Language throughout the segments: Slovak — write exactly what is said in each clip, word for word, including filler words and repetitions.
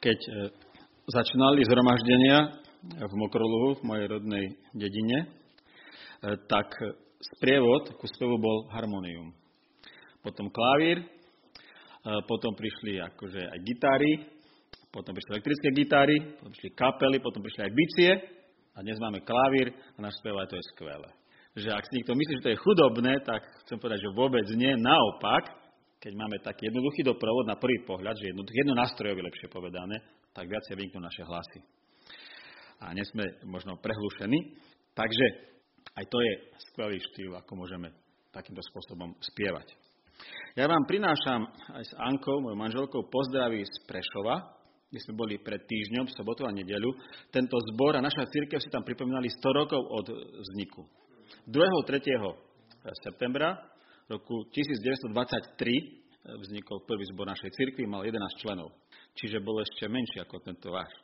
Keď začínali zhromaždenia v Mokroluhu, v mojej rodnej dedine, tak sprievod ku spevu bol harmonium. Potom klavír, potom prišli akože aj gitary, potom prišli elektrické gitary, potom prišli kapely, potom prišli aj bicie a dnes máme klavír a náš spev aj to je skvelé. Že ak si niekto myslí, že to je chudobné, tak chcem povedať, že vôbec nie. Naopak, keď máme taký jednoduchý doprovod na prvý pohľad, že jedno, jednonástrojový lepšie povedané, tak viacej vyniknú naše hlasy. A nie sme možno prehlušení. Takže aj to je skvelý štýl, ako môžeme takýmto spôsobom spievať. Ja vám prinášam aj s Ankou, mojou manželkou, pozdravy z Prešova, kde sme boli pred týždňom, v sobotu a nedeľu. Tento zbor a naša cirkev si tam pripomínali sto rokov od vzniku. druhého a tretieho septembra roku devätnásťstodvadsaťtri vznikol prvý zbor našej cirkvi, mal jedenásť členov. Čiže bol ešte menší ako tento váš.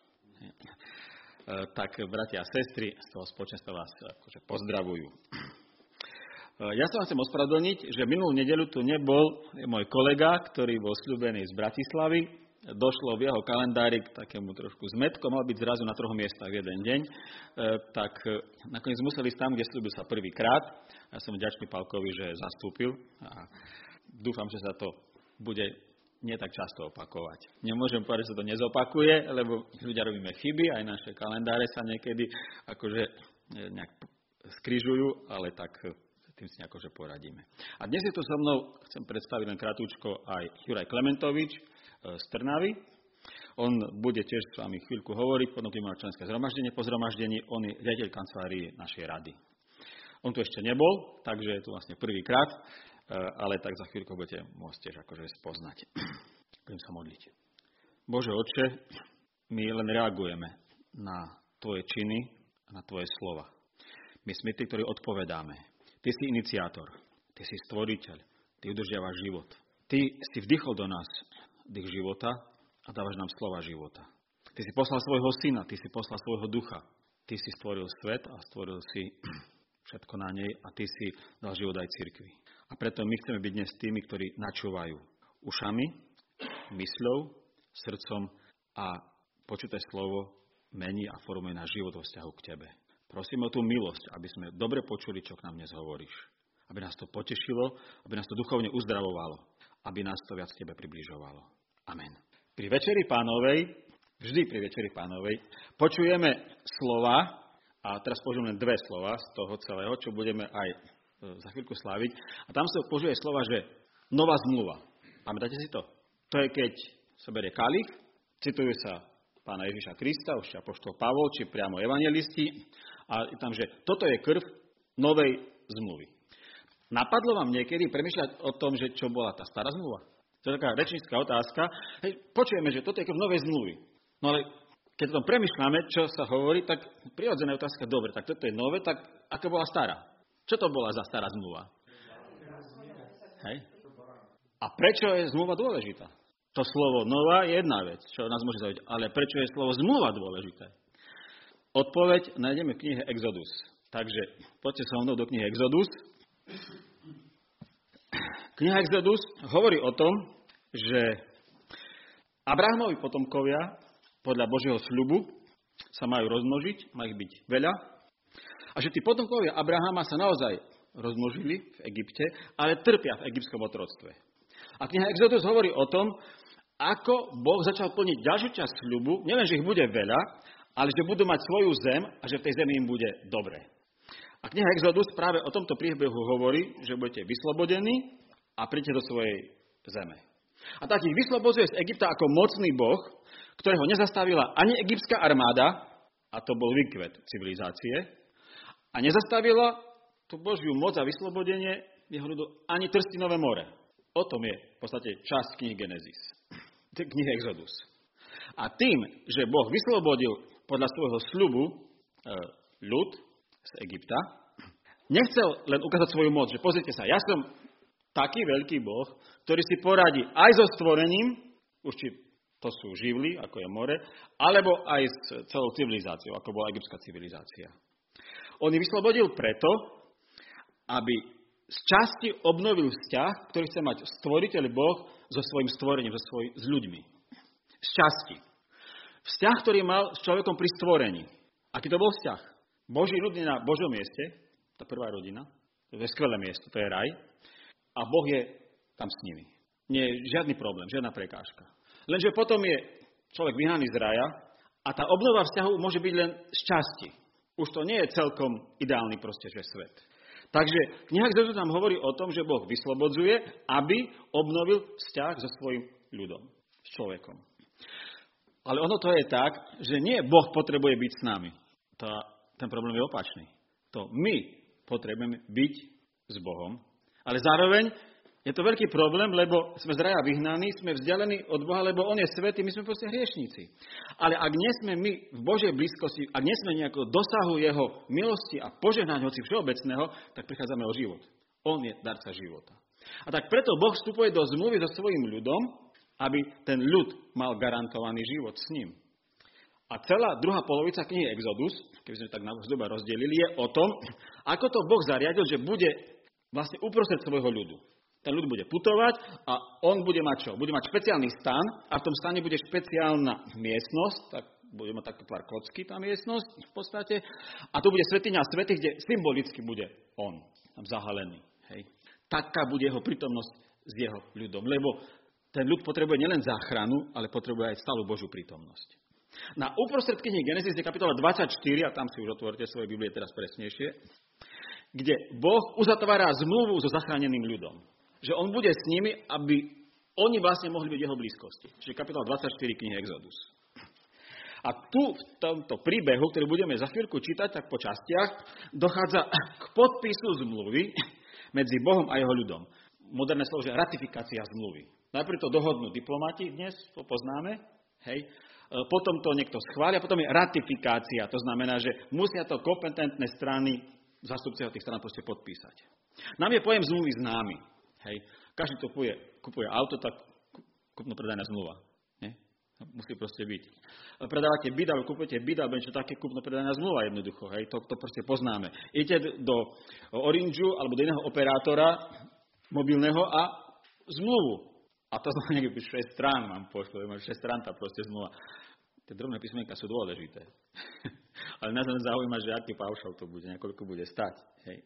Tak bratia a sestry z toho spoločenstva vás akože pozdravujú. Ja sa vám chcem ospravedlniť, že minulú nedeľu tu nebol môj kolega, ktorý bol sľúbený z Bratislavy. Došlo v jeho kalendári k takému trošku zmätku, mal byť zrazu na troch miestach v jeden deň. Tak nakoniec museli ísť tam, kde sľúbil sa prvýkrát. Ja som vďačný Pálkovi, že zastúpil a dúfam, že sa to bude nie tak často opakovať. Nemôžem povedať, že sa to nezopakuje, lebo ľudia robíme chyby, aj naše kalendáre sa niekedy akože nejak skrižujú, ale tak tým si akože poradíme. A dnes je tu so mnou, chcem predstaviť len krátko, aj Juraj Klementovič z Trnavy. On bude tiež s vami chvíľku hovoriť, potom keď máme členské zhromaždenie, po zhromaždení, on je riaditeľ kancelárie našej rady. On tu ešte nebol, takže je tu vlastne prvýkrát, ale tak za chvíľku budete môcť tiež akože spoznať. Budem sa modliť. Bože Otče, my len reagujeme na Tvoje činy a na Tvoje slova. My sme tí, ktorí odpovedáme. Ty si iniciátor, Ty si stvoriteľ, Ty udržiavaš život. Ty si vdychol do nás dých života a dávaš nám slova života. Ty si poslal svojho syna, Ty si poslal svojho ducha. Ty si stvoril svet a stvoril si všetko na nej a Ty si dal život aj cirkvi. A preto my chceme byť dnes tými, ktorí načúvajú ušami, mysľou, srdcom a počuté slovo mení a formuje náš život vo vzťahu k Tebe. Prosím o tú milosť, aby sme dobre počuli, čo k nám dnes hovoríš. Aby nás to potešilo, aby nás to duchovne uzdravovalo, aby nás to viac Tebe približovalo. Amen. Pri Večeri Pánovej, vždy pri Večeri Pánovej, počujeme slova, a teraz použijem len dve slova z toho celého, čo budeme aj za chvíľku sláviť. A tam sa použije slova, že nová zmluva. Pamätáte si to? To je, keď sa berie kalich, cituje sa Pána Ježiša Krista, už apoštol Pavol, či priamo evangelisti, a je tam, že toto je krv novej zmluvy. Napadlo vám niekedy premýšľať o tom, že čo bola tá stará zmluva? To je taká rečnícka otázka. Hej, počujeme, že toto je krv novej zmluvy. No ale keď o tom premýšľame, čo sa hovorí, tak prirodzená otázka, dobre, tak toto je nové, tak aká bola stará? Čo to bola za stará zmluva? Hej. A prečo je zmluva dôležitá? To slovo nová je jedna vec, čo nás môže zaujímať, ale prečo je slovo zmluva dôležité? Odpoveď nájdeme v knihe Exodus. Takže poďte so mnou do knihy Exodus. Kniha Exodus hovorí o tom, že Abrahamovi potomkovia podľa Božieho sľubu sa majú rozmnožiť, má ich byť veľa, a že tí potomkovia Abrahama sa naozaj rozmnožili v Egypte, ale trpia v egyptskom otroctve. A kniha Exodus hovorí o tom, ako Boh začal plniť ďalšiu časť sľubu, nielen, že ich bude veľa, ale že budú mať svoju zem a že v tej zemi im bude dobre. A kniha Exodus práve o tomto príbehu hovorí, že budete vyslobodení a príďte do svojej zeme. A tak ich vyslobodzuje z Egypta ako mocný Boh, ktorého nezastavila ani egyptská armáda, a to bol výkvet civilizácie, a nezastavila tú Božiu moc a vyslobodenie jeho ľudu ani Trstinové more. O tom je v podstate časť knihy Genesis, knihy Exodus. A tým, že Boh vyslobodil podľa svojho sľubu e, ľud z Egypta, nechcel len ukázať svoju moc, že pozrite sa, ja som taký veľký Boh, ktorý si poradí aj so stvorením, už či to sú živly, ako je more, alebo aj s celou civilizáciou, ako bola egyptská civilizácia. On ich vyslobodil preto, aby z časti obnovil vzťah, ktorý chce mať stvoriteľ Boh so svojím stvorením, so svoj, s ľuďmi. Z časti. Vzťah, ktorý mal s človekom pri stvorení. Aký to bol vzťah? Boží ľud je na Božom mieste, tá prvá rodina, to je skvelé miesto, to je raj, a Boh je tam s nimi. Nie je žiadny problém, žiadna prekážka. Lenže potom je človek vyhnaný z raja a tá obnova vzťahu môže byť len z časti. Už to nie je celkom ideálny proste, že svet. Takže kniha Exodus nám hovorí o tom, že Boh vyslobodzuje, aby obnovil vzťah so svojím ľudom, s človekom. Ale ono to je tak, že nie Boh potrebuje byť s nami. To, ten problém je opačný. To my potrebujeme byť s Bohom, ale zároveň je to veľký problém, lebo sme z raja vyhnaní, sme vzdialení od Boha, lebo On je svätý, my sme proste hriešníci. Ale ak nie sme my v Božej blízkosti, ak nie sme nejako dosahu Jeho milosti a požehnania, hoci všeobecného, tak prichádzame o život. On je darca života. A tak preto Boh vstupuje do zmluvy so svojím ľudom, aby ten ľud mal garantovaný život s ním. A celá druhá polovica knihy Exodus, keby sme tak na zhruba rozdelili, je o tom, ako to Boh zariadil, že bude vlastne uprostred svojho ľudu. Ten ľud bude putovať a on bude mať čo? Bude mať špeciálny stan a v tom stane bude špeciálna miestnosť, tak bude mať takú tvar kocky tá miestnosť v podstate. A tu bude svätyňa svätých, kde symbolicky bude on tam zahalený. Hej. Taká bude jeho prítomnosť s jeho ľudom, lebo ten ľud potrebuje nielen záchranu, ale potrebuje aj stálu Božiu prítomnosť. Na uprostred knihy Genesis je kapitola dvadsaťštyri, a tam si už otvorte svoje Biblie teraz presnejšie, kde Boh uzatvára zmluvu so zachráneným ľudom. Že on bude s nimi, aby oni vlastne mohli byť v jeho blízkosti. Čiže kapitola dvadsaťštyri knihy Exodus. A tu v tomto príbehu, ktorý budeme za chvíľku čítať, tak po častiach, dochádza k podpisu zmluvy medzi Bohom a jeho ľudom. Moderné slovo, že ratifikácia zmluvy. Najprv to dohodnú diplomati, dnes to poznáme, hej. Potom to niekto schvália, potom je ratifikácia. To znamená, že musia to kompetentné strany, zástupcovia tých strán proste podpísať. Nám je pojem zmluvy známy. Hej. Každý to kupuje, kupuje auto, tak kúpno-predajná zmluva. Nie? Musí proste byť. Predávate byt, alebo kupujete byt, alebo niečo také, kúpno-predajná zmluva jednoducho. Hej. To, to proste poznáme. Idete do Orangeu alebo do iného operátora mobilného a zmluvu. A to znamená niekde šesť strán mám pošlo, šesť strán tá proste zmluva. Tie drobné písmenka sú dôležité. Ale nás len zaujíma, že aký paušal to bude, niekoľko bude stať. Hej.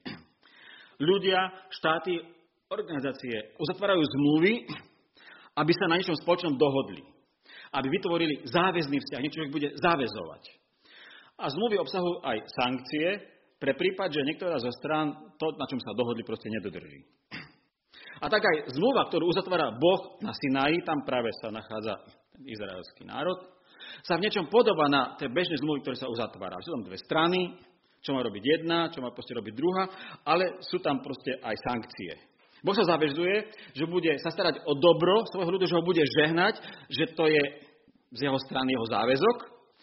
Ľudia, štáty, organizácie uzatvárajú zmluvy, aby sa na niečom spoločnom dohodli. Aby vytvorili záväzný vzťah, niečo ich bude záväzovať. A zmluvy obsahujú aj sankcie pre prípad, že niektorá zo strán to, na čom sa dohodli, proste nedodrží. A tak aj zmluva, ktorú uzatvára Boh na Sinaji, tam práve sa nachádza izraelský národ, sa v niečom podobá na tie bežné zmluvy, ktoré sa uzatvára. Sú tam dve strany, čo má robiť jedna, čo má proste robiť druhá, ale sú tam proste aj sankcie. Boh sa zaväzuje, že bude sa starať o dobro svojho ľudu, že ho bude žehnať, že to je z jeho strany jeho záväzok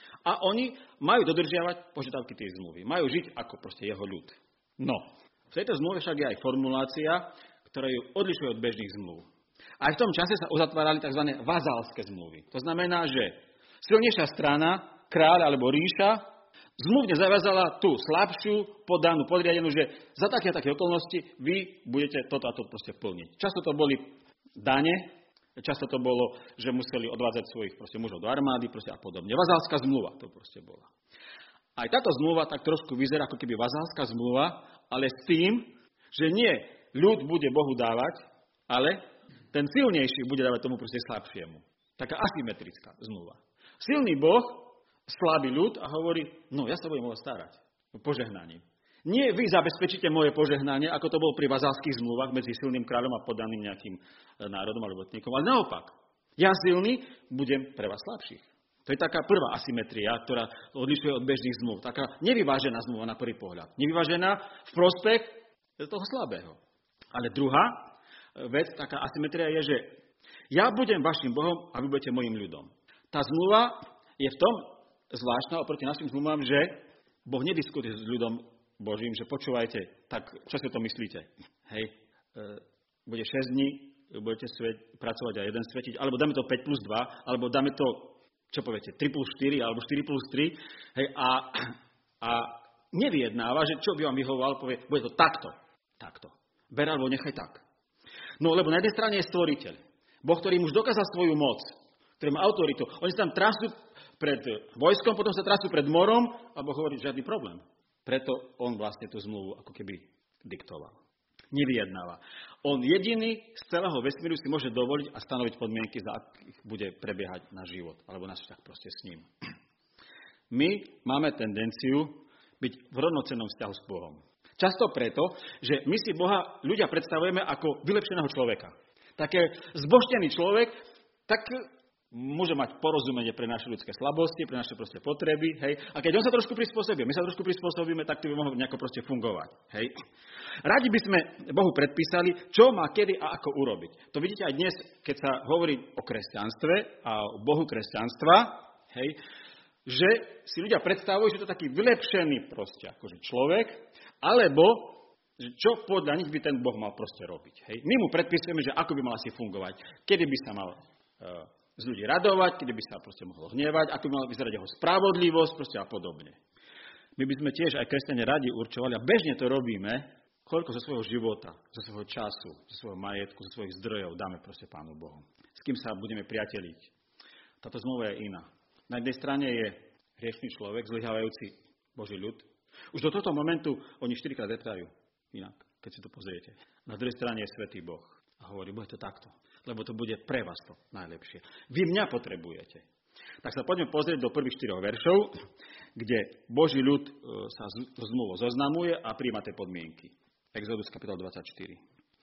a oni majú dodržiavať požiadavky tej zmluvy. Majú žiť ako proste jeho ľud. No, v tejto zmluve však je aj formulácia, ktorá ju odlišuje od bežných zmluv. Aj v tom čase sa uzatvárali tzv. Vazálske zmluvy. To znamená, že silnejšia strana, kráľ alebo ríša, zmluvne zaviazala tú slabšiu, poddanú, podriadenú, že za také a také okolnosti vy budete toto a to proste plniť. Často to boli dane, často to bolo, že museli odvádzať svojich proste mužov do armády proste a podobne. Vazálska zmluva to proste bola. Aj táto zmluva tak trošku vyzerá ako keby vazálska zmluva, ale s tým, že nie ľud bude Bohu dávať, ale ten silnejší bude dávať tomu proste slabšiemu. Taká asymetrická zmluva. Silný Boh slabý ľud a hovorí, no ja sa budem o vás starať. O požehnaním. Nie vy zabezpečíte moje požehnanie, ako to bolo pri vazálskych zmluvách medzi silným kráľom a poddaným nejakým národom alebo etnikom, ale naopak. Ja silný budem pre vás slabších. To je taká prvá asymetria, ktorá odlišuje od bežných zmluv. Taká nevyvážená zmluva na prvý pohľad. Nevyvážená v prospech toho slabého. Ale druhá vec, taká asymetria je, že ja budem vašim Bohom a vy budete mojim ľudom. Tá zmluva je v tom zvláštna oproti našim zmluvám, že Boh nediskutuje s ľudom Božím, že počúvajte, tak čo si to myslíte? Hej, e, bude šesť dní, budete svet, pracovať a jeden svetiť, alebo dáme to päť plus dva, alebo dáme to, čo poviete, tri plus štyri, alebo štyri plus tri. Hej, a, a nevyjednáva, že čo by vám vyhovoval, povie, bude to takto, takto. Ber alebo nechaj tak. No lebo na jednej strane je stvoriteľ. Boh, ktorý už dokázal svoju moc, ktorý má autoritu. Oni sa tam trasú pred vojskom, potom sa trasú pred morom, a Boh hovorí, žiadny problém. Preto on vlastne tú zmluvu ako keby diktoval. Nevyjednáva. On jediný z celého vesmíru si môže dovoliť a stanoviť podmienky, za akých bude prebiehať náš život, alebo náš vzťah proste s ním. My máme tendenciu byť v rovnocennom vzťahu s Bohom. Často preto, že my si Boha ľudia predstavujeme ako vylepšeného človeka. Také zbožtený človek, tak môže mať porozumenie pre naše ľudské slabosti, pre naše proste potreby, hej. A keď on sa trošku prispôsobí, my sa trošku prispôsobíme, tak to by mohlo nejako proste fungovať, hej. Radi by sme Bohu predpísali, čo má kedy a ako urobiť. To vidíte aj dnes, keď sa hovorí o kresťanstve a o Bohu kresťanstva, hej, že si ľudia predstavujú, že to je taký vylepšený proste akože človek, alebo že čo podľa nich by ten Boh mal proste robiť, hej. My mu predpisujeme, že ako by mal asi fungovať, kedy by sa mal uh, z ľudí radovať, kedy by sa proste mohlo hnievať, ako by mala vyzerať jeho spravodlivosť proste a podobne. My by sme tiež aj kresťania radi určovali a bežne to robíme, koľko zo svojho života, zo svojho času, zo svojho majetku, zo svojich zdrojov dáme proste Pánu Bohu. S kým sa budeme priateliť. Táto zmluva je iná. Na jednej strane je hriešný človek, zlyhávajúci Boží ľud. Už do tohto momentu oni štyrikrát reptajú inak, keď si to pozriete. Na druhej strane je svätý Boh. A hovorí, bude to takto, lebo to bude pre vás to najlepšie. Vy mňa potrebujete. Tak sa poďme pozrieť do prvých štyroch veršov, kde Boží ľud sa so zmluvou zoznamuje a príjma tie podmienky. Exodus kapitola dvadsaťštyri.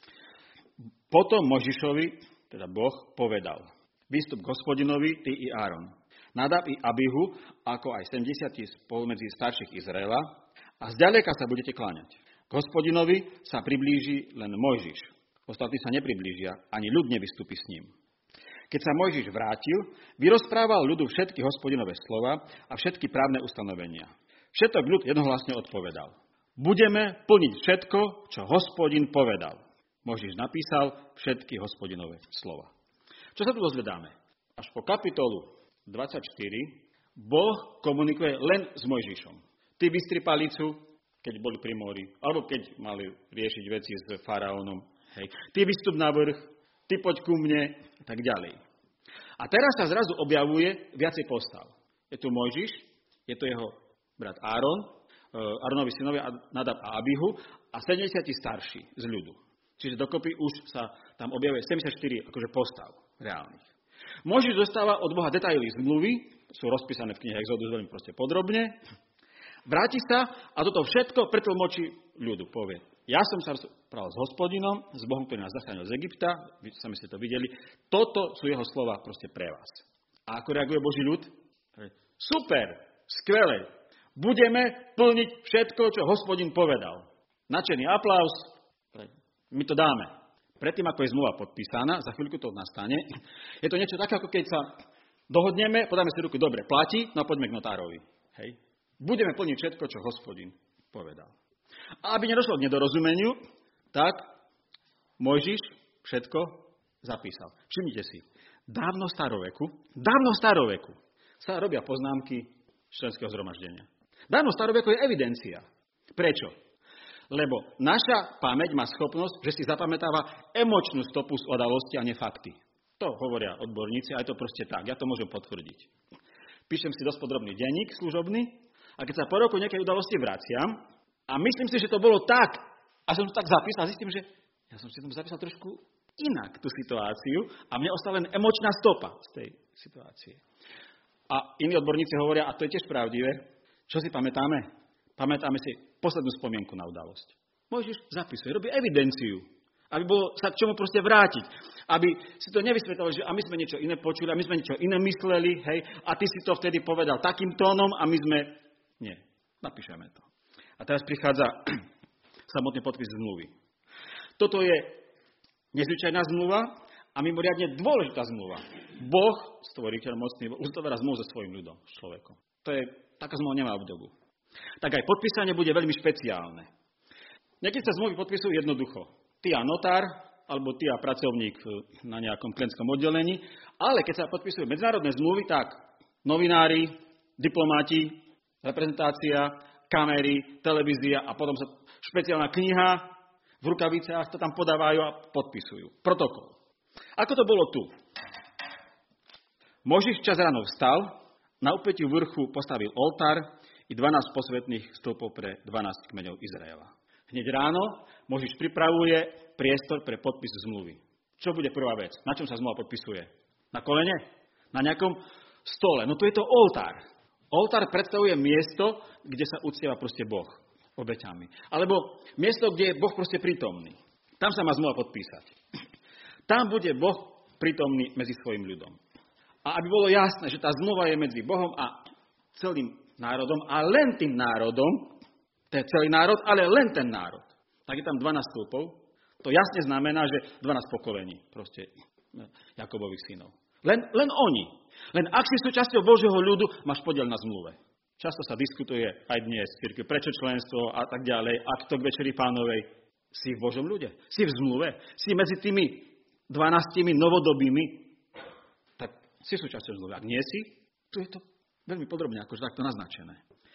Potom Možišovi, teda Boh, povedal, výstup k Hospodinovi, ty i Áron, Nadab i Abihu, ako aj sedemdesiat spomedzi starších Izraela, a zďaleka sa budete kláňať. K Hospodinovi sa priblíži len Mojžiš. Ostatní sa nepriblížia, ani ľud nevystúpi s ním. Keď sa Mojžiš vrátil, vyrozprával ľudu všetky Hospodinové slova a všetky právne ustanovenia. Všetok ľud jednohlasne odpovedal. Budeme plniť všetko, čo Hospodin povedal. Mojžiš napísal všetky Hospodinové slova. Čo sa tu dozvedáme? Až po kapitolu dvadsaťštyri Boh komunikuje len s Mojžišom. Ty vystri palicu, keď boli pri mori, alebo keď mali riešiť veci s faraónom. Hej. Ty vystup na vrch, ty poď ku mne, a tak ďalej. A teraz sa zrazu objavuje viacej postav. Je tu Mojžiš, je to jeho brat Áron, Áronovi synovia Nadab a Abihu a sedemdesiat starší z ľudu. Čiže dokopy už sa tam objavuje sedemdesiatštyri akože postav reálnych. Mojžiš dostáva od Boha detaily zmluvy, sú rozpísané v knihe Exodus veľmi proste podrobne. Vráti sa a toto všetko pretlmočí ľudu, povie. Ja som sa rozprával s Hospodinom, s Bohom, ktorý nás zachránil z Egypta, vy sami ste to videli, toto sú jeho slova proste pre vás. A ako reaguje Boží ľud? Super, skvelé, budeme plniť všetko, čo Hospodin povedal. Nadšený aplaus, my to dáme. Predtým, ako je zmluva podpísaná, za chvíľku to nastane, je to niečo také, ako keď sa dohodneme, podáme si ruku, dobre, platí, no poďme k notárovi. Hej. Budeme plniť všetko, čo Hospodin povedal. A aby nedošlo k nedorozumeniu, tak Mojžiš všetko zapísal. Všimnite si, dávno v staroveku, dávno v staroveku sa robia poznámky členského zhromaždenia. Dávno v staroveku je evidencia. Prečo? Lebo naša pamäť má schopnosť, že si zapamätáva emočnú stopu z udalosti a nie fakty. To hovoria odborníci a je to proste tak. Ja to môžem potvrdiť. Píšem si dosť podrobný denník služobný a keď sa po roku nejakej udalosti vraciam, a myslím si, že to bolo tak. A som to tak zapísal a zistím, že ja som si tam zapísal trošku inak tú situáciu a mne ostala len emočná stopa z tej situácie. A iní odborníci hovoria, a to je tiež pravdivé, čo si pamätáme? Pamätáme si poslednú spomienku na udalosť. Mojžiš zapisuje, robí evidenciu, aby bolo sa k čomu proste vrátiť. Aby si to nevysvetlilo, že a my sme niečo iné počuli, a my sme niečo iné mysleli, hej, a ty si to vtedy povedal takým tónom a my sme... Nie, napíšeme to. A teraz prichádza samotný podpis zmluvy. Toto je nezvyčajná zmluva a mimoriadne dôležitá zmluva. Boh, stvoriteľ mocný, uzatvára zmluvu so svojím ľudom, s človekom. To je, taká zmluva nemá obdobu. Tak aj podpísanie bude veľmi špeciálne. Niekedy sa zmluvy podpisujú jednoducho. Ty a notár, alebo ty a pracovník na nejakom klientskom oddelení, ale keď sa podpisujú medzinárodné zmluvy, tak novinári, diplomati, reprezentácia, kamery, televízia a potom sa špeciálna kniha v rukaviciach to tam podávajú a podpisujú. Protokol. Ako to bolo tu? Možiš čas ráno vstal, na úpätiu vrchu postavil oltár i dvanásť posvätných stĺpov pre dvanásť kmeňov Izraela. Hneď ráno Možiš pripravuje priestor pre podpis zmluvy. Čo bude prvá vec? Na čom sa zmluva podpisuje? Na kolene? Na nejakom stole? No to je to oltár. Oltár predstavuje miesto, kde sa uctieva proste Boh obeťami. Alebo miesto, kde je Boh proste prítomný. Tam sa má zmluva podpísať. Tam bude Boh prítomný medzi svojim ľudom. A aby bolo jasné, že tá zmluva je medzi Bohom a celým národom a len tým národom, to je celý národ, ale len ten národ. Tak je tam dvanásť stĺpov. To jasne znamená, že dvanásť pokolení proste Jakobových synov. Len, len oni. Len ak si súčasťou Božieho ľudu, máš podiel na zmluve. Často sa diskutuje aj dnes v cirkvi, prečo členstvo a tak ďalej. Ak to k Večeri Pánovej, si v Božom ľude, si v zmluve, si medzi tými dvanástimi novodobými, tak si súčasťou zmluvy. Ak nie si, tu je to veľmi podrobne akože takto naznačené.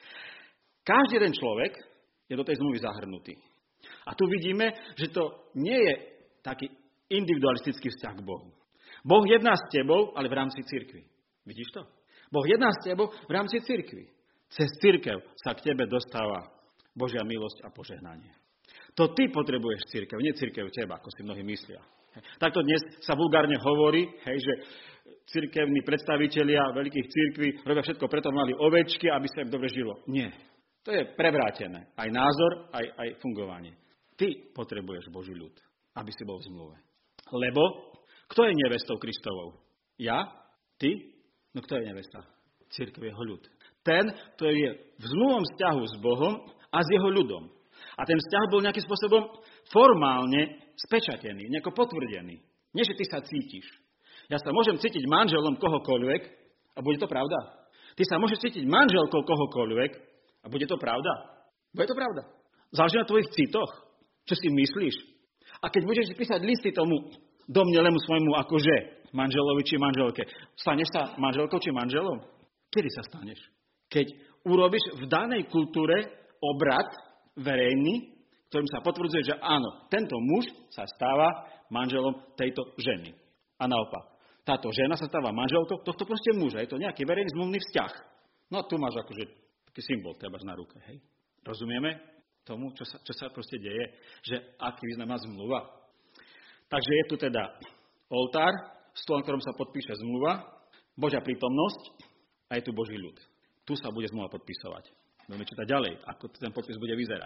Každý jeden človek je do tej zmluvy zahrnutý. A tu vidíme, že to nie je taký individualistický vzťah k Bohu. Boh jedná s tebou, ale v rámci cirkvi. Vidíš to? Boh jedná s tebou v rámci cirkvi. Cez cirkev sa k tebe dostáva Božia milosť a požehnanie. To ty potrebuješ cirkev, nie cirkev teba, ako si mnohí myslia. Takto dnes sa vulgárne hovorí, hej, že cirkevní predstavitelia veľkých cirkví robia všetko preto, aby mali ovečky, aby sa im dobre žilo. Nie. To je prevrátené. Aj názor, aj, aj fungovanie. Ty potrebuješ Boží ľud, aby si bol v zmluve. Lebo kto je nevestou Kristovou? Ja? Ty? No kto je nevesta? Cirkev, jeho ľud. Ten, ktorý je v zmluvom vzťahu s Bohom a s jeho ľudom. A ten vzťah bol nejakým spôsobom formálne spečatený, nejako potvrdený. Nie, že ty sa cítiš. Ja sa môžem cítiť manželom kohokoľvek a bude to pravda. Ty sa môžeš cítiť manželkou kohokoľvek a bude to pravda. Bude to pravda. Záleží na tvojich citoch. Čo si myslíš? A keď budeš písať listy tomu domnelému svojmu akože manželovi či manželke, staneš sa manželkou či manželom? Kedy sa staneš? Keď urobíš v danej kultúre obrad verejný, ktorým sa potvrdzuje, že áno, tento muž sa stáva manželom tejto ženy. A naopak, táto žena sa stáva manželkou tohto proste muža. Je to nejaký verejný zmluvný vzťah. No tu máš akože taký symbol, trebaš na ruke, hej? Rozumieme tomu, čo sa, čo sa proste deje? Že aký význam má zmluva? Takže je tu teda oltár, stôl, na ktorom sa podpíše zmluva, Božia prítomnosť a je tu Boží ľud. Tu sa bude zmluva podpisovať. Budeme čítať ďalej, ako ten podpis bude vyzerať.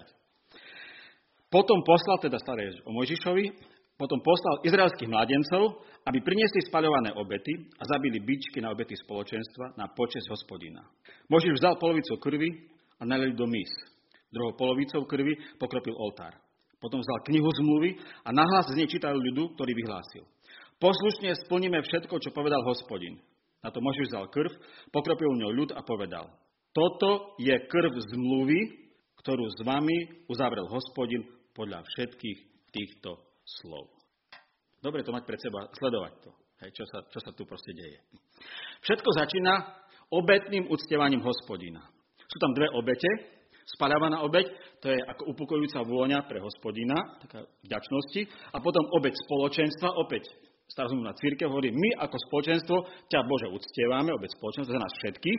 Potom poslal, teda staré o Mojžišovi, potom poslal izraelských mladencov, aby priniesli spaľované obety a zabili bičky na obety spoločenstva na počesť Hospodina. Mojžiš vzal polovicu krvi a nalil do mís. Druhou polovicou krvi pokropil oltár. Potom vzal knihu zmluvy a nahlas z nej čítal ľudu, ktorý vyhlásil. Poslušne splníme všetko, čo povedal Hospodin. Na to Mojžiš vzal krv, pokropil ňou ľud a povedal: Toto je krv zmluvy, ktorú s vami uzavrel Hospodin podľa všetkých týchto slov. Dobre to mať pred seba, sledovať to, hej, čo sa, čo sa tu proste deje. Všetko začína obetným uctievaním Hospodina. Sú tam dve obete. Spaľovaná obeť, to je ako upokojujúca vôňa pre Hospodina, taká vďačnosti. A potom obeť spoločenstva, opäť starozmluvná cirkev hovorí, my ako spoločenstvo ťa, Bože, uctievame, obeť spoločenstva za nás všetkých.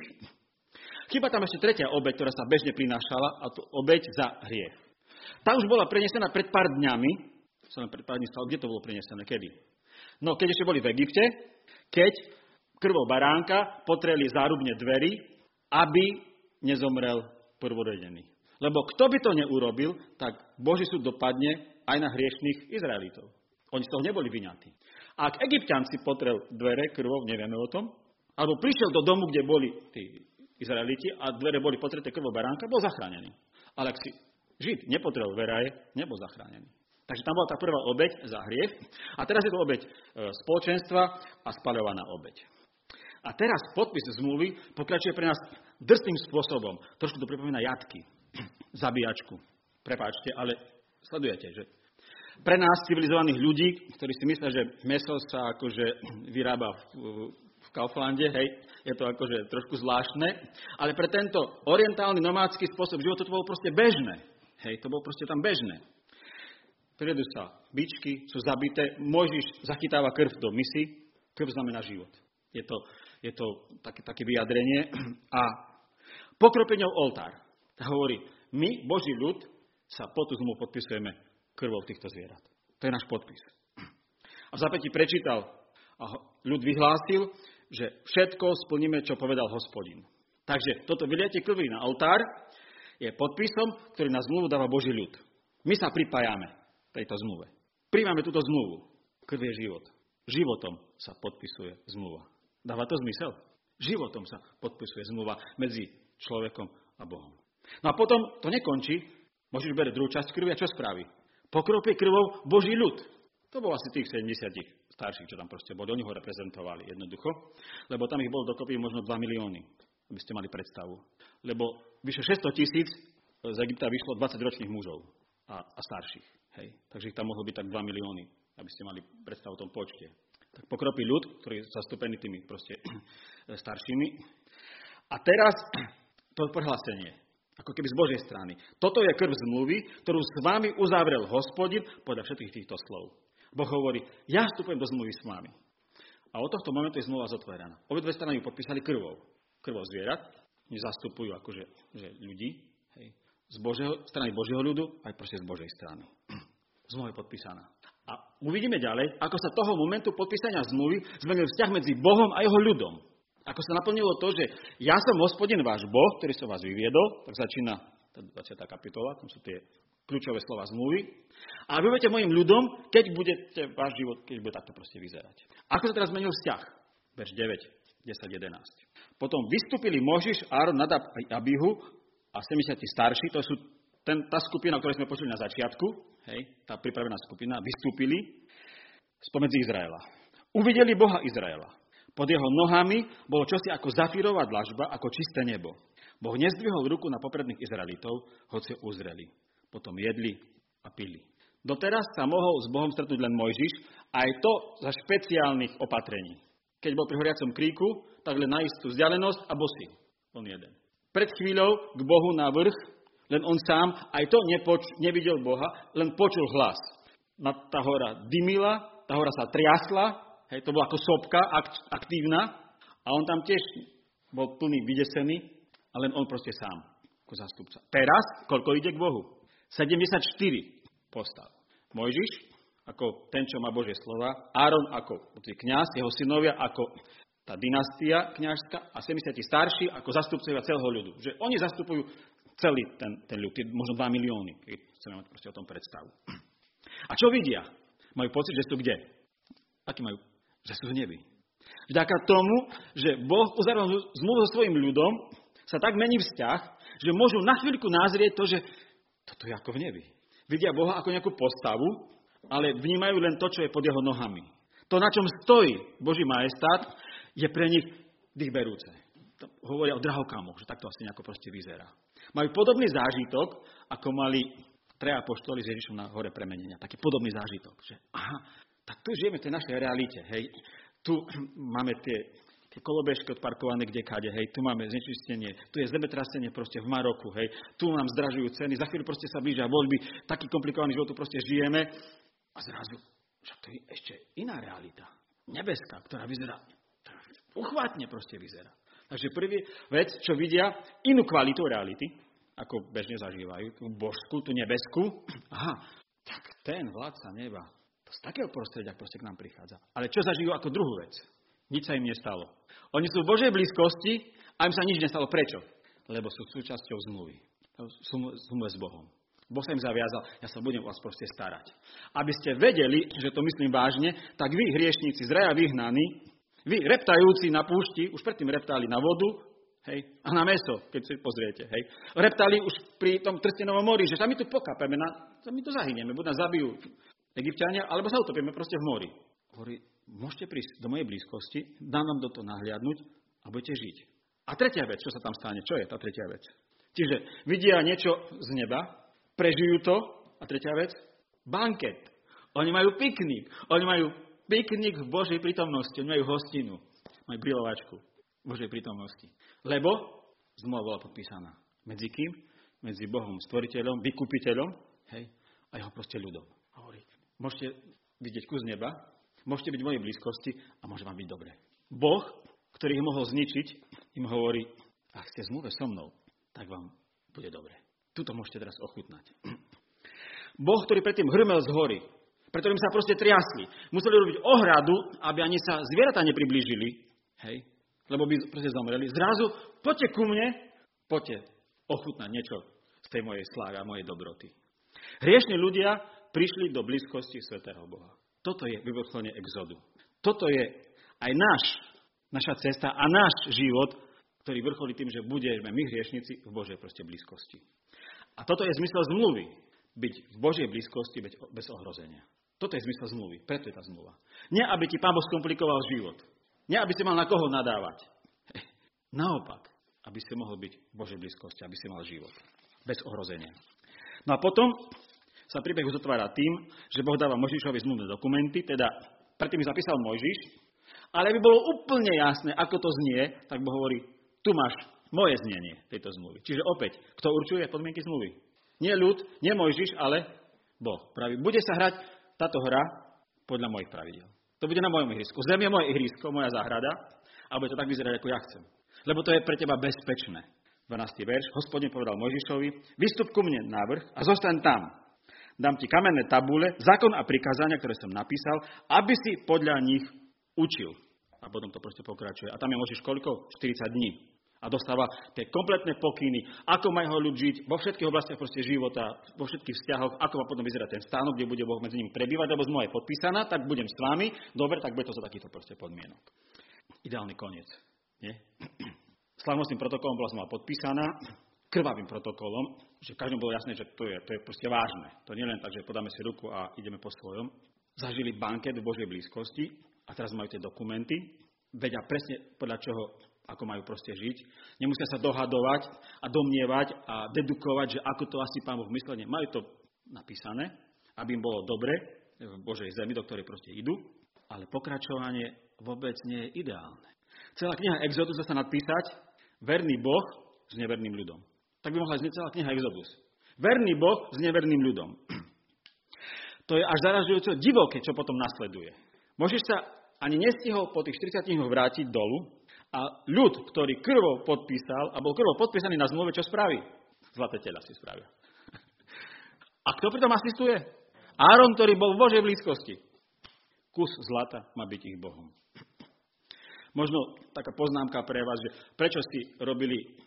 Chýba tam ešte tretia obeť, ktorá sa bežne prinášala, a to obeť za hriech. Tá už bola prenesená pred pár dňami. Som pred pár dní stalo, kde to bolo prenesené, kedy? No, keď ešte boli v Egypte, keď krvou baránka potreli zárubne dverí, aby nezomrel prvorodený. Lebo kto by to neurobil, tak Boží súd dopadne aj na hriešných Izraelitov. Oni z toho neboli vyňatí. A ak Egypťan si potrel dvere krvou, nevieme o tom, alebo prišiel do domu, kde boli tí Izraeliti a dvere boli potreté krvou baránka, bol zachránený. Ale ak si Žid nepotrel veraje, nebol zachránený. Takže tam bola tá prvá obeť za hriech. A teraz je to obeť e, spoločenstva a spaľovaná obeť. A teraz podpis zmluvy pokračuje pre nás drsným spôsobom. Trošku to pripomína jatky, zabíjačku. Prepáčte, ale sledujete, že pre nás civilizovaných ľudí, ktorí si myslia, že mäso sa akože vyrába v, v Kauflande, hej, je to akože trošku zvláštne, ale pre tento orientálny nomádsky spôsob života to bolo proste bežné. Hej, to bolo proste tam bežné. Priedú sa bičky, sú zabité, Mojžiš zachytáva krv do misy, krv znamená život. Je to, je to také, také vyjadrenie. A pokropeňov oltár. Hovorí, my, Boží ľud, sa pod tú zmluvu podpisujeme krvou týchto zvierat. To je náš podpis. A v zápätí prečítal a ľud vyhlásil, že všetko splníme, čo povedal Hospodin. Takže toto vyliatie krvi na oltár je podpisom, ktorý na zmluvu dáva Boží ľud. My sa pripájame tejto zmluve. Príjmame túto zmluvu. Krv je život. Životom sa podpisuje zmluva. Dáva to zmysel? Životom sa podpisuje zmluva medzi človekom a Bohom. No a potom to nekončí. Môžeš bere druhú časť krvi a čo spraví? Pokropie krvou Boží ľud. To bolo asi tých sedemdesiat starších, čo tam proste boli. Oni ho reprezentovali jednoducho. Lebo tam ich bolo dokopy možno dva milióny, aby ste mali predstavu. Lebo vyše šesťsto tisíc z Egypta vyšlo dvadsaťročných mužov a, a starších. Hej. Takže ich tam mohlo byť tak dva milióny, aby ste mali predstavu o tom počte. Tak pokropí ľud, ktorý je zastúpený tými proste staršími. A teraz to prehlásenie, ako keby z Božej strany. Toto je krv zmluvy, ktorú s vami uzavrel Hospodin podľa všetkých týchto slov. Boh hovorí, ja vstupujem do zmluvy s vami. A od tohto momentu je zmluva zotvorená. Obidve strany ju podpísali krvou. Krvou zvierat, nezastupujú akože že ľudí, hej, z Božieho, strany Božieho ľudu, aj proste z Božej strany. Zmluva je podpísaná. A uvidíme ďalej, ako sa toho momentu podpísania zmluvy zmenil vzťah medzi Bohom a jeho ľudom. Ako sa naplnilo to, že ja som Hospodin váš Boh, ktorý som vás vyviedol, tak začína tá dvadsiata kapitola, tam sú tie kľúčové slova zmluvy. A vy budete mojim ľudom, keď budete váš život, keď bude takto proste vyzerať. Ako sa teraz zmenil vzťah? Verš deväť, desať, jedenásť. Potom vystúpili Mojžiš, Áron, Nadab a Abihu a sedemdesiat starší, to sú ten, tá skupina, o ktorej sme počuli na začiatku, hej, tá pripravená skupina, vystúpili spomedzi Izraela. Uvideli Boha Izraela. Pod jeho nohami bolo čosi ako zafírová dlažba, ako čisté nebo. Boh nezdvihol ruku na popredných Izraelitov, hoci uzreli. Potom jedli a pili. Doteraz sa mohol s Bohom stretnúť len Mojžiš, aj to za špeciálnych opatrení. Keď bol pri horiacom kríku, tak len na istú vzdialenosť a bosý. On jeden. Pred chvíľou k Bohu na vrch, len on sám, aj to nepoč- nevidel Boha, len počul hlas. Tá hora dymila, tá hora sa triasla, hej, to bola ako sopka, akt- aktívna, a on tam tiež bol plný vydesený, a len on proste sám, ako zástupca. Teraz, koľko ide k Bohu? sedemdesiatštyri postav. Mojžiš, ako ten, čo má Božie slova, Áron ako kňaz, jeho synovia ako tá dynastia kňažská a sedemdesiat starší ako zastupcovia celého ľudu. Že oni zastupujú celý ten, ten ľud, možno dva milióny, keď chceme mať proste o tom predstavu. A čo vidia? Majú pocit, že sú kde? Aký majú? Že sú v nebi. Vďaka tomu, že Boh uzavrel zmluvu so svojím ľudom, sa tak mení vzťah, že môžu na chvíľku nazrieť to, že toto je ako v nebi. Vidia Boha ako nejakú postavu, ale vnímajú len to, čo je pod jeho nohami. To, na čom stojí Boží majestát, je pre nich dýchberúce. Hovoria o drahokamoch, že takto asi nejako proste vyzerá. Majú podobný zážitok, ako mali traja apoštoli s Ježišom na hore premenenia. Taký podobný zážitok, že aha, tak tu žijeme v tej našej realite, hej. Tu máme tie, tie kolobežky odparkované kdekade, hej. Tu máme znečistenie, tu je zemetrasenie proste v Maroku, hej. Tu nám zdražujú ceny, za chvíľu proste sa blížia voľby, taký komplikovaný život tu proste žijeme. A zrazu, že to je ešte iná realita. Nebeská, ktorá vyzerá, uchvátne proste vyzerá. Takže prvý vec, čo vidia, inú kvalitu reality, ako bežne zažívajú, tú božskú, tú nebeskú. Aha, tak ten vládca neba, to z takého prostredia proste k nám prichádza. Ale čo zažijú ako druhú vec? Nič sa im nestalo. Oni sú v Božej blízkosti a im sa nič nestalo. Prečo? Lebo sú súčasťou zmluvy. Zmluvy s Bohom. Boh sa im zaviazal, ja sa budem o vás proste starať. Aby ste vedeli, že to myslím vážne, tak vy, hriešníci, z raja vyhnaní, vy, reptajúci na púšti, už predtým reptali na vodu, hej, a na mäso, keď si pozriete, hej. Reptali už pri tom Trstenovom mori, že sa my tu pokápeme, na, my tu zahynieme, buď nás zabijú Egypťania, alebo sa utopíme proste v mori. Hovorí, môžete prísť do mojej blízkosti, dám vám do toho nahliadnúť a budete žiť. A tretia vec, čo sa tam stane? Čo je tá tretia vec? Čiže vidia niečo z neba, prežijú to. A tretia vec, banket. Oni majú piknik. Oni majú piknik v Božej prítomnosti. Oni majú hostinu. Majú brilovačku v Božej prítomnosti. Lebo zmluva bola podpísaná. Medzi kým? Medzi Bohom, stvoriteľom, vykupiteľom, hej, a jeho proste ľudom. Hovorí, môžete vidieť kus neba, môžete byť v mojej blízkosti a môže vám byť dobre. Boh, ktorý ich mohol zničiť, im hovorí, ak ste v zmluve so mnou, tak vám bude dobre. Tuto môžete teraz ochutnať. Boh, ktorý predtým hrmel z hory, pre ktorým sa proste triasli, museli robiť ohradu, aby ani sa zvieratá nepriblížili, hej, lebo by proste zomreli. Zrazu, poďte ku mne, poďte ochutnať niečo z tej mojej slávy a mojej dobroty. Hriešni ľudia prišli do blízkosti svätého Boha. Toto je vyvrcholenie exodu. Toto je aj náš, naša cesta a náš život, ktorý vrcholí tým, že budeme my hriešnici v Božej proste blízkosti. A toto je zmysel zmluvy. Byť v Božej blízkosti bez ohrozenia. Toto je zmysel zmluvy. Preto je tá zmluva. Nie, aby ti Pán Boh skomplikoval život. Nie, aby si mal na koho nadávať. Naopak, aby si mohol byť v Božej blízkosti, aby si mal život. Bez ohrozenia. No a potom sa príbeh uzatvára tým, že Boh dáva Mojžišovi zmluvné dokumenty, teda predtým ich zapísal Mojžiš, ale aby bolo úplne jasné, ako to znie, tak Boh hovorí, tu máš moje znenie tejto zmluvy. Čiže opäť, kto určuje podmienky zmluvy? Nie ľud, nie Mojžiš, ale Boh. Praví, bude sa hrať táto hra podľa mojich pravidiel. To bude na mojom ihrisku. Zem je moje ihrisko, moja záhrada, a bude to tak vyzerať, ako ja chcem. Lebo to je pre teba bezpečné. dvanásty verš. Hospodin povedal Mojžišovi, vystup ku mne na vrch a zostaň tam. Dám ti kamenné tabule, zákon a prikázania, ktoré som napísal, aby si podľa nich učil. A potom to proste pokračuje. A tam je Mojžiš koľko? štyridsať dní. A dostáva tie kompletné pokyny, ako má jeho ľud žiť vo všetkých oblastiach proste života, vo všetkých vzťahoch, ako má potom vyzerať ten stánok, kde bude Boh medzi nimi prebývať, lebo zmluva je podpísaná, tak budem s vami, dobre, tak bude to za takýchto proste podmienok. Ideálny koniec, nie? Slavnostným protokolom bola zmluva podpísaná, krvavým protokolom, že každému bolo jasné, že to je, to je proste vážne. To nie len tak, že podáme si ruku a ideme po svojom. Zažili banket v Božej blízkosti a teraz majú tie dokumenty, vedia presne podľa čoho ako majú proste žiť. Nemusia sa dohadovať a domnievať a dedukovať, že ako to asi Pán Boh myslenie. Majú to napísané, aby im bolo dobre v Božej zemi, do ktorej proste idú, ale pokračovanie vôbec nie je ideálne. Celá kniha Exodus sa napísať verný Boh s neverným ľudom. Tak by mohla znieť celá kniha Exodus. Verný Boh s neverným ľudom. To je až zaražujúco divoké, čo potom nasleduje. Môžeš sa ani nestihol po tých štyridsiatich dňoch vrátiť dolu, a ľud, ktorý krvou podpísal a bol krvou podpísaný na zmluve, čo spraví? Zlaté tela si spravia. A kto pritom asistuje? Áron, ktorý bol v Božej blízkosti. Kus zlata má byť ich Bohom. Možno taká poznámka pre vás, že prečo si robili e,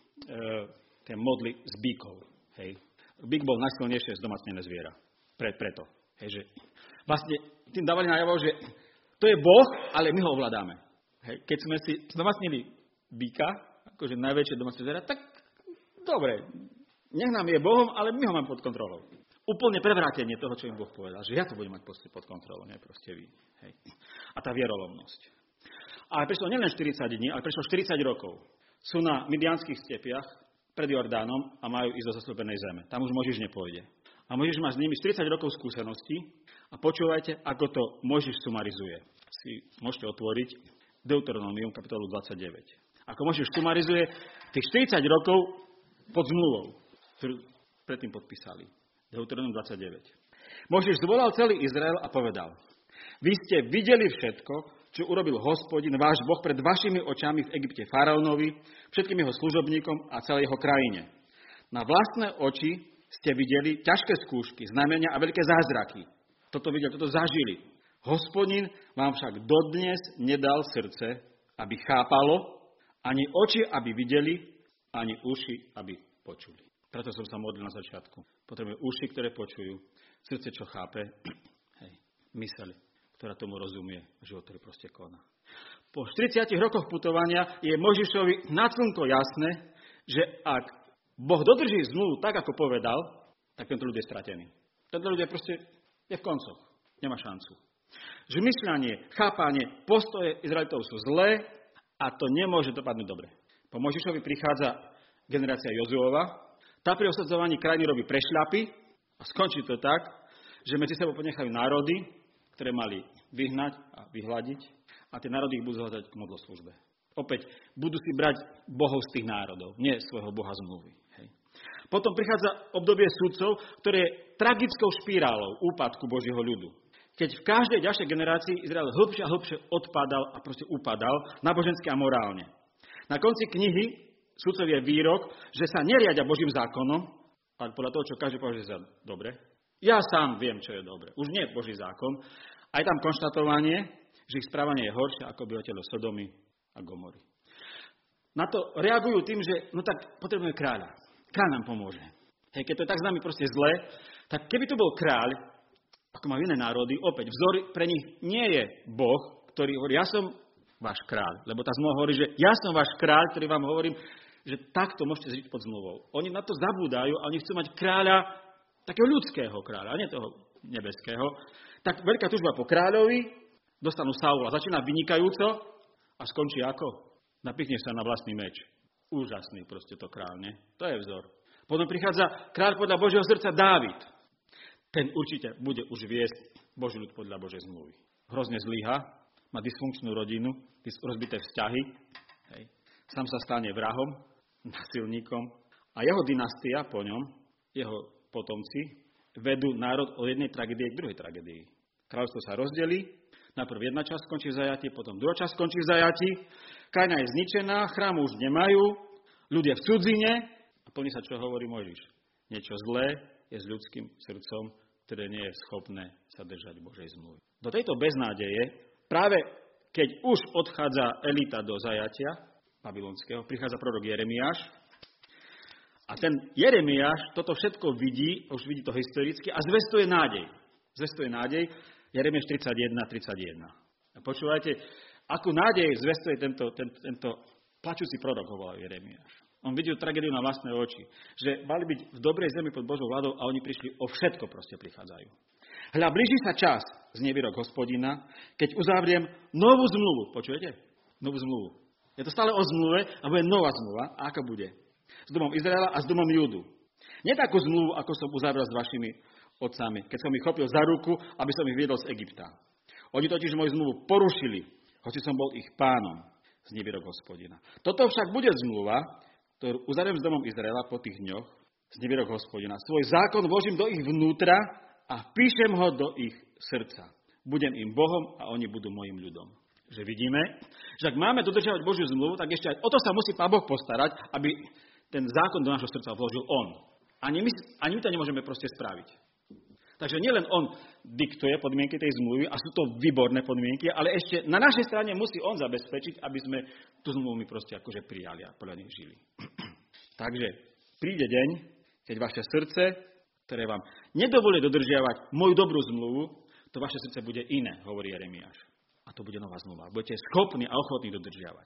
tie modly z bíkov. Hej. Bík bol najsilnejšie zdomacnené zviera. Pre, preto. Hej, že vlastne tým dávali najavo, že to je Boh, ale my ho ovládame. Hej, keď sme si zdomacnili býka, akože najväčšie domáce zviera, tak dobre, nech nám je Bohom, ale my ho máme pod kontrolou. Úplne prevrátenie toho, čo im Boh povedal, že ja to budem mať pod kontrolou, nie proste vy. Hej. A tá vierolomnosť. Ale prešlo nielen štyridsať dní, ale prešlo štyridsať rokov. Sú na Midianských stepiach pred Jordánom a majú ísť do zasľúbenej zeme. Tam už Mojžiš nepôjde. A Mojžiš má s nimi štyridsať rokov skúseností a počúvajte, ako to Mojžiš sumarizuje. Si môžete otvoriť Deuteronomium, kapitolu dvadsaťdeväť. Ako Mojžiš sumarizuje tých štyridsať rokov pod zmluvou, ktorú predtým podpísali. Deuteronomium dvadsaťdeväť. Mojžiš zvolal celý Izrael a povedal, vy ste videli všetko, čo urobil Hospodin, váš Boh, pred vašimi očami v Egypte faraónovi, všetkým jeho služobníkom a celej jeho krajine. Na vlastné oči ste videli ťažké skúšky, znamenia a veľké zázraky. Toto videli, toto zažili. Hospodin vám však dodnes nedal srdce, aby chápalo, ani oči, aby videli, ani uši, aby počuli. Preto som sa modlil na začiatku. Potrebujeme uši, ktoré počujú, srdce, čo chápe, hej, myseľ, ktorá tomu rozumie, život, ktorý proste koná. Po štyridsiatich rokoch putovania je Mojžišovi nad slnko jasné, že ak Boh dodrží zmluvu tak, ako povedal, tak tento ľud je stratený. Tento ľud je proste je v koncoch. Nemá šancu. Zmyšľanie, chápanie, postoje Izraelitov sú zlé a to nemôže dopadnúť dobre. Po Mojžišovi prichádza generácia Jozuova, tá pri osadzovaní krajiny robí prešľapy a skončí to tak, že medzi sebou ponechajú národy, ktoré mali vyhnať a vyhľadiť a tie národy ich budú zhľadať k modloslužbe. Opäť, budú si brať bohov z tých národov, nie svojho boha zmluvy. Hej. Potom prichádza obdobie sudcov, ktoré je tragickou špirálou úpadku Božieho ľudu. keď v každej ďalšej generácii Izrael hlbšie a hlbšie odpadal a proste upadal nábožensky a morálne. Na konci knihy sudcov je výrok, že sa neriadia Božím zákonom, ale podľa toho, čo každý považuje za dobre. Ja sám viem, čo je dobre. Už nie je Boží zákon. A je tam konštatovanie, že ich správanie je horšie ako obyvateľov Sodomy a Gomory. Na to reagujú tým, že no tak potrebujeme kráľa. Kráľ nám pomôže. Hej, keď to je tak s nami proste zle, tak keby to bol kráľ, ako majú iné národy, opäť vzor pre nich nie je Boh, ktorý hovorí, ja som váš kráľ. Lebo tá zmluva hovorí, že ja som váš kráľ, ktorý vám hovorím, že takto môžete žiť pod zmluvou. Oni na to zabúdajú a oni chcú mať kráľa, takého ľudského kráľa, nie toho nebeského. Tak veľká tužba po kráľovi, dostanú Saula. Začína vynikajúco a skončí ako? Napichneš sa na vlastný meč. Úžasný proste to kráľ, nie? To je vzor. Potom prichádza kráľ podľa Božieho srdca Dávid. Ten určite bude už viesť Boží ľud podľa Božej zmluvy. Hrozne zlyha, má dysfunkčnú rodinu, rozbité vzťahy, hej. Sám sa stane vrahom, násilníkom a jeho dynastia po ňom, jeho potomci, vedú národ od jednej tragédie k druhej tragédii. Kráľovstvo sa rozdelí, najprv jedna časť skončí v zajatí, potom druhá časť skončí v zajatí, krajina je zničená, chrámu už nemajú, ľudia v cudzine a plní sa, čo hovorí Mojžiš. Niečo zlé je s ľudským srdcom, ktoré nie je schopné sa držať Božej zmluvy. Do tejto beznádeje, práve keď už odchádza elita do zajatia babylonského, prichádza prorok Jeremiáš a ten Jeremiáš toto všetko vidí, už vidí to historicky a zvestuje nádej. Zvestuje nádej, Jeremiáš tridsaťjeden tridsaťjeden. A počúvajte, akú nádej zvestuje tento, ten, tento plačúci prorok, ho volal Jeremiáš. On videl tragédiu na vlastné oči, že mali byť v dobrej zemi pod Božou vládou a oni prišli o všetko, proste prichádzajú. Hľa, blíži sa čas, znie výrok Hospodina, keď uzavriem novú zmluvu. Počujete? Novú zmluvu. Je to stále o zmluve a bude nová zmluva. A aká bude? S domom Izraela a s domom Júdu. Nie takú zmluvu, ako som uzavrel s vašimi otcami, keď som ich chopil za ruku, aby som ich viedol z Egypta. Oni totiž moju zmluvu porušili, hoci som bol ich pánom, znie výrok Hospodina. Toto však bude zmluva, ktorú uzavriem s domom Izraela po tých dňoch, znie výrok Hospodina. Svoj zákon vložím do ich vnútra a píšem ho do ich srdca. Budem im Bohom a oni budú mojim ľudom. Že vidíme, že ak máme dodržiavať Božiu zmluvu, tak ešte aj o to sa musí Pán Boh postarať, aby ten zákon do nášho srdca vložil On. Ani my, ani my to nemôžeme proste spraviť. Takže nielen On diktuje podmienky tej zmluvy, a sú to výborné podmienky, ale ešte na našej strane musí On zabezpečiť, aby sme tú zmluvu my proste akože prijali a podľa nich žili. Takže príde deň, keď vaše srdce, ktoré vám nedovolí dodržiavať moju dobrú zmluvu, to vaše srdce bude iné, hovorí Jeremiáš. A to bude nová zmluva. Budete schopní a ochotní dodržiavať.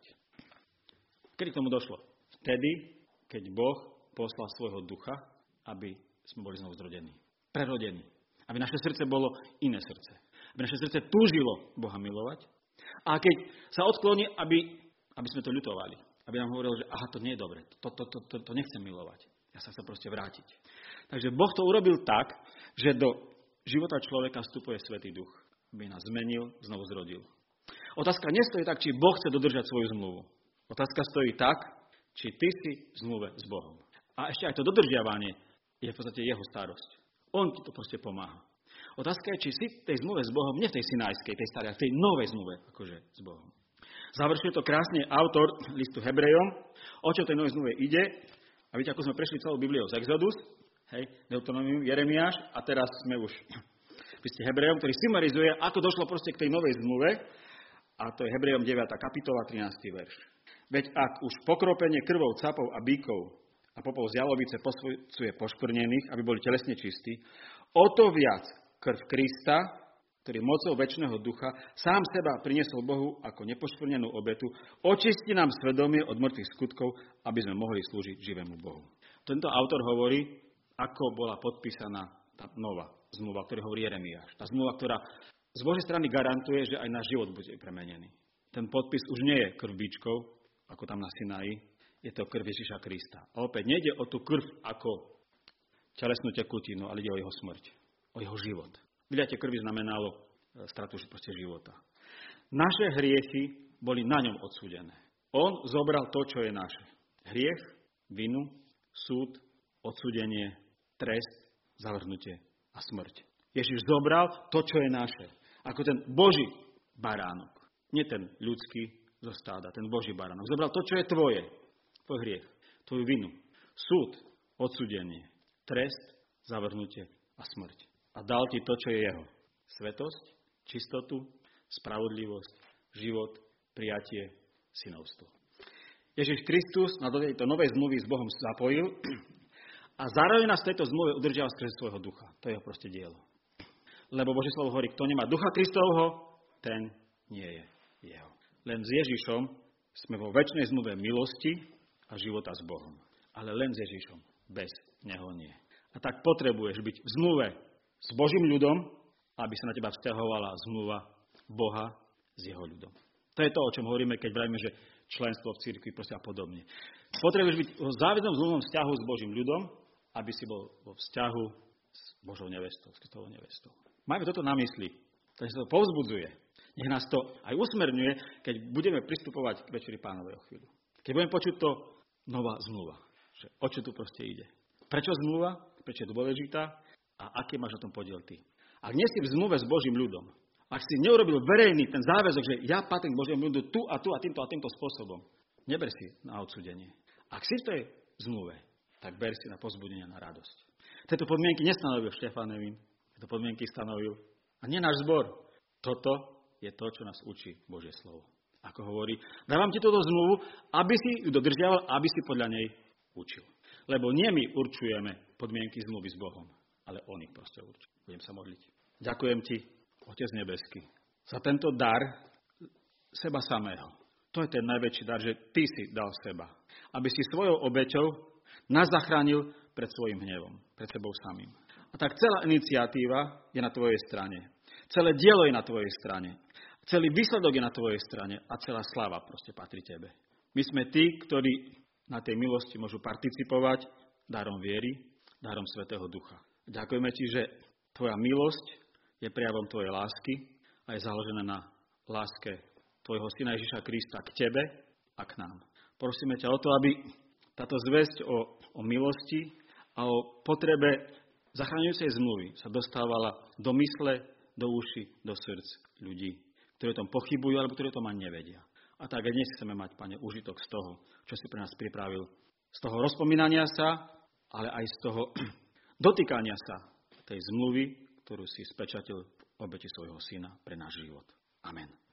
Kedy k tomu došlo? Vtedy, keď Boh poslal svojho ducha, aby sme boli znovu zrodení. Prerodení. Aby naše srdce bolo iné srdce. Aby naše srdce túžilo Boha milovať. A keď sa odkloní, aby, aby sme to ľutovali. Aby nám hovoril, že aha, to nie je dobre. To, to, to, to, to nechcem milovať. Ja sa chcem proste vrátiť. Takže Boh to urobil tak, že do života človeka vstupuje Svätý Duch. Aby nás zmenil, znovu zrodil. Otázka nestojí tak, či Boh chce dodržať svoju zmluvu. Otázka stojí tak, či ty si v zmluve s Bohom. A ešte aj to dodržiavanie je v podstate jeho starosť. On ti to proste pomáha. Otázka je, či si v tej zmluve s Bohom, nie v tej sinajskej, tej starej, v tej novej zmluve, akože s Bohom. Završuje to krásne autor listu Hebrejom, o čo tej novej zmluve ide. A viete, ako sme prešli celou Bibliou z Exodus, hej, Deuteronomium, Jeremiáš, a teraz sme už v liste Hebrejom, ktorý sumarizuje, ako došlo proste k tej novej zmluve, a to je Hebrejom deviata kapitola, trinásty verš. Veď ak už pokropenie krvou capov a bíkov a popol z jalovice posvedzuje poškvrnených, aby boli telesne čistí, o to viac krv Krista, ktorý mocou večného ducha sám seba priniesol Bohu ako nepoškvrnenú obetu, očistí nám svedomie od mŕtvych skutkov, aby sme mohli slúžiť živému Bohu. Tento autor hovorí, ako bola podpísaná tá nová zmluva, ktorú hovorí Jeremiáš. Tá zmluva, ktorá z Božej strany garantuje, že aj náš život bude premenený. Ten podpis už nie je krv bičkov, ako tam na Sinaji, je to krv Ježiša Krista. A opäť nejde o tú krv ako telesnú tekutinu, ale ide o jeho smrť, o jeho život. Vyliatie krvi znamenalo stratu proste života. Naše hriechy boli na ňom odsúdené. On zobral to, čo je naše. Hriech, vinu, súd, odsúdenie, trest, zavrhnutie a smrť. Ježiš zobral to, čo je naše. Ako ten Boží baránok. Nie ten ľudský zo stáda, ten Boží baránok. Zobral to, čo je tvoje. Tvoj hriech, tvoju vinu. Súd, odsúdenie, trest, zavrhnutie a smrť. A dal ti to, čo je jeho. Svetosť, čistotu, spravodlivosť, život, prijatie, synovstvo. Ježiš Kristus na tejto novej zmluvy s Bohom zapojil a zároveň nás v tejto zmluve udržiava skrze svojho ducha. To je jeho proste dielo. Lebo Božie slovo hovorí, kto nemá ducha Kristovho, ten nie je jeho. Len s Ježišom sme vo večnej zmluve milosti a života s Bohom. Ale len s Ježišom. Bez neho nie. A tak potrebuješ byť v zmluve s Božím ľudom, aby sa na teba vzťahovala zmluva Boha s jeho ľudom. To je to, o čom hovoríme, keď vravíme, že členstvo v cirkvi proste a podobne. Potrebuješ byť v záväznom zmluvnom vzťahu s Božím ľudom, aby si bol vo vzťahu s Božou nevestou, s Kristovou nevestou. Majme toto na mysli. Takže sa to povzbudzuje. Nech nás to aj usmerňuje, keď budeme pristupovať k Večeri Pánovej o chvíľu. Keď budeme počuť to nová zmluva. Že o čo tu proste ide. Prečo zmluva? Prečo je dôležitá? A aký máš na tom podiel ty? Ak nie si v zmluve s Božím ľudom, ak si neurobil verejný ten záväzok, že ja patrím k Božiemu ľudu tu a tu a týmto a týmto spôsobom, neber si na odsúdenie. Ak si v tej zmluve, tak ber si na povzbudenie, na radosť. Tieto podmienky nestanovil Štefan Nevin. Tieto podmienky stanovil. A nie náš zbor. Toto je to, čo nás učí Božie slovo. Ako hovorí, dávam ti túto zmluvu, aby si ju dodržiaval, aby si podľa nej učil. Lebo nie my určujeme podmienky zmluvy s Bohom, ale on ich proste určuje. Budem sa modliť. Ďakujem ti, Otec nebeský, za tento dar seba samého. To je ten najväčší dar, že ty si dal seba. Aby si svojou obeťou nás zachránil pred svojim hnevom, pred sebou samým. A tak celá iniciatíva je na tvojej strane. Celé dielo je na tvojej strane. Celý výsledok je na tvojej strane a celá sláva proste patrí tebe. My sme tí, ktorí na tej milosti môžu participovať darom viery, darom Svätého Ducha. Ďakujeme ti, že tvoja milosť je prejavom tvojej lásky a je založená na láske tvojho Syna Ježiša Krista k tebe a k nám. Prosíme ťa o to, aby táto zvesť o, o milosti a o potrebe zachraňujúcej zmluvy sa dostávala do mysle, do uši, do srdc ľudí, ktorí o tom pochybujú, alebo ktorí o tom ani nevedia. A tak aj dnes chceme mať, Pane, užitok z toho, čo si pre nás pripravil. Z toho rozpomínania sa, ale aj z toho dotýkania sa tej zmluvy, ktorú si spečatil v obeti svojho Syna pre náš život. Amen.